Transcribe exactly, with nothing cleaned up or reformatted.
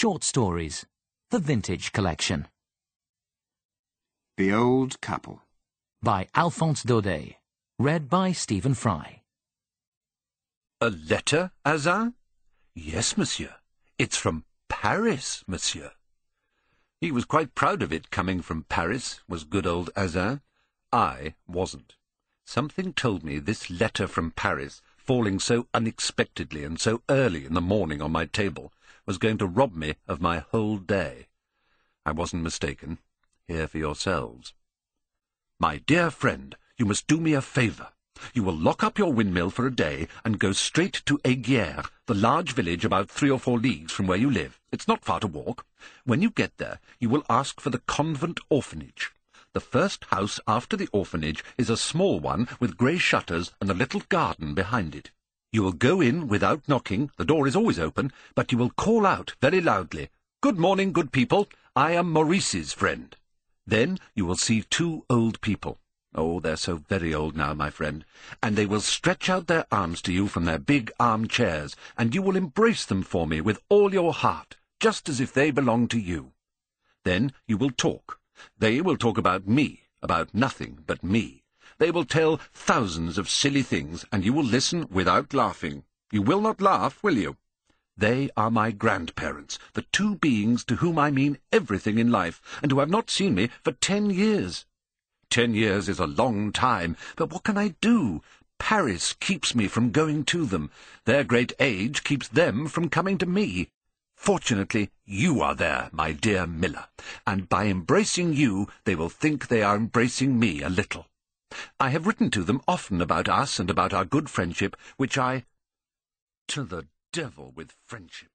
Short Stories, the Vintage Collection. The Old Couple By Alphonse Daudet. Read by Stephen Fry. A letter, Azin? Yes, monsieur. It's from Paris, monsieur. He was quite proud of it coming from Paris, was good old Azin. I wasn't. Something told me this letter from Paris, falling so unexpectedly and so early in the morning on my table, was going to rob me of my whole day. I wasn't mistaken. Hear for yourselves. My dear friend, you must do me a favour. You will lock up your windmill for a day and go straight to Aiguière, the large village about three or four leagues from where you live. It's not far to walk. When you get there, you will ask for the convent orphanage. The first house after the orphanage is a small one with grey shutters and a little garden behind it. You will go in without knocking, the door is always open, but you will call out very loudly, "Good morning, good people, I am Maurice's friend." Then you will see two old people. Oh, they're so very old now, my friend, and they will stretch out their arms to you from their big armchairs, and you will embrace them for me with all your heart, just as if they belonged to you. Then you will talk. They will talk about me, about nothing but me. They will tell thousands of silly things, and you will listen without laughing. You will not laugh, will you? They are my grandparents, the two beings to whom I mean everything in life, and who have not seen me for ten years. Ten years is a long time, but what can I do? Paris keeps me from going to them. Their great age keeps them from coming to me. Fortunately, you are there, my dear Miller, and by embracing you, they will think they are embracing me a little. I have written to them often about us and about our good friendship, which I... To the devil with friendship.